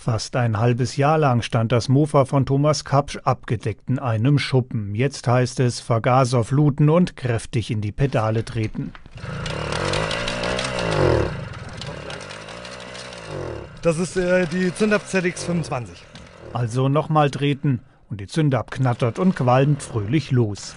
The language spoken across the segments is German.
Fast ein halbes Jahr lang stand das Mofa von Thomas Kapsch abgedeckt in einem Schuppen. Jetzt heißt es Vergaser fluten und kräftig in die Pedale treten. Das ist die Zündab ZX25. Also nochmal treten und die Zündab knattert und qualmt fröhlich los.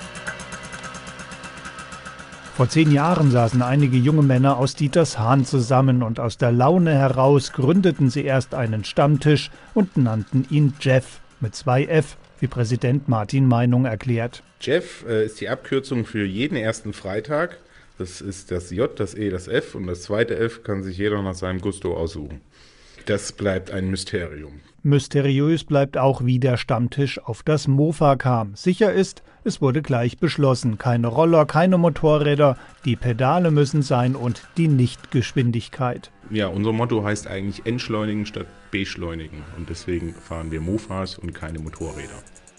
Vor 10 Jahren saßen einige junge Männer aus Dietershahn zusammen und aus der Laune heraus gründeten sie erst einen Stammtisch und nannten ihn Jeff mit 2 F, wie Präsident Martin Meinung erklärt. Jeff ist die Abkürzung für jeden ersten Freitag. Das ist das J, das E, das F und das zweite F kann sich jeder nach seinem Gusto aussuchen. Das bleibt ein Mysterium. Mysteriös bleibt auch, wie der Stammtisch auf das Mofa kam. Sicher ist, es wurde gleich beschlossen. Keine Roller, keine Motorräder, die Pedale müssen sein und die Nichtgeschwindigkeit. Ja, unser Motto heißt eigentlich entschleunigen statt beschleunigen. Und deswegen fahren wir Mofas und keine Motorräder.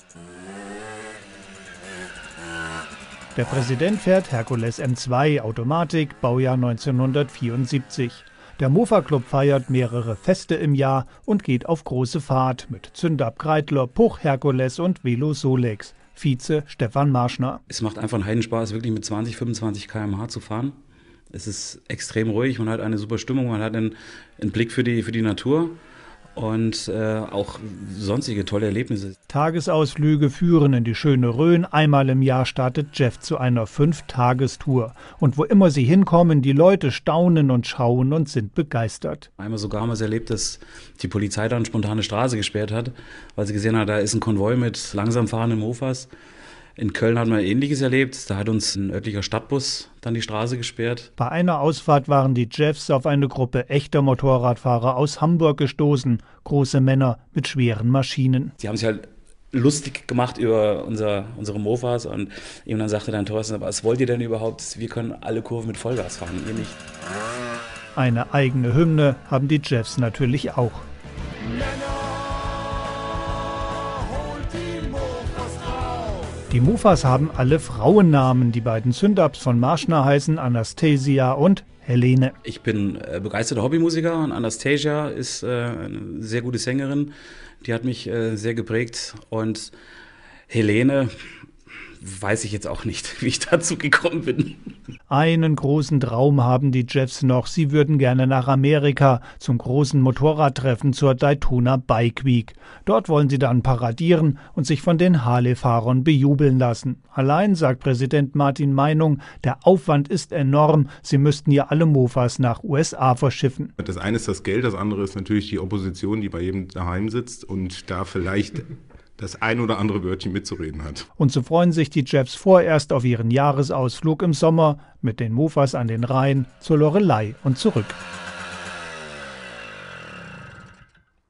Der Präsident fährt Herkules M2 Automatik, Baujahr 1974. Der Mofa-Club feiert mehrere Feste im Jahr und geht auf große Fahrt mit Zündab Kreidler, Puch Herkules und Velo Solex. Vize Stefan Marschner. Es macht einfach einen Heidenspaß, wirklich mit 20, 25 km/h zu fahren. Es ist extrem ruhig, man hat eine super Stimmung, man hat einen Blick für die Natur und auch sonstige tolle Erlebnisse. Tagesausflüge führen in die schöne Rhön. Einmal im Jahr startet Jeff zu einer 5-Tagestour. Und wo immer sie hinkommen, die Leute staunen und schauen und sind begeistert. Einmal sogar haben wir es erlebt, dass die Polizei dann spontan eine Straße gesperrt hat, weil sie gesehen hat, da ist ein Konvoi mit langsam fahrenden Mofas. In Köln hatten wir Ähnliches erlebt. Da hat uns ein örtlicher Stadtbus dann die Straße gesperrt. Bei einer Ausfahrt waren die Jeffs auf eine Gruppe echter Motorradfahrer aus Hamburg gestoßen. Große Männer mit schweren Maschinen. Die haben sich halt lustig gemacht über unsere Mofas und ihm dann sagte dann Thorsten, was wollt ihr denn überhaupt? Wir können alle Kurven mit Vollgas fahren, ihr nicht. Eine eigene Hymne haben die Jeffs natürlich auch. Die Mofas haben alle Frauennamen. Die beiden Zündabs von Marschner heißen Anastasia und Helene. Ich bin begeisterter Hobbymusiker und Anastasia ist eine sehr gute Sängerin. Die hat mich sehr geprägt. Und Helene weiß ich jetzt auch nicht, wie ich dazu gekommen bin. Einen großen Traum haben die Jeffs noch. Sie würden gerne nach Amerika zum großen Motorradtreffen zur Daytona Bike Week. Dort wollen sie dann paradieren und sich von den Harley-Fahrern bejubeln lassen. Allein, sagt Präsident Martin Meinung, der Aufwand ist enorm. Sie müssten ja alle Mofas nach USA verschiffen. Das eine ist das Geld, das andere ist natürlich die Opposition, die bei jedem daheim sitzt und da vielleicht das ein oder andere Wörtchen mitzureden hat. Und so freuen sich die Jeffs vorerst auf ihren Jahresausflug im Sommer mit den Mofas an den Rhein zur Loreley und zurück.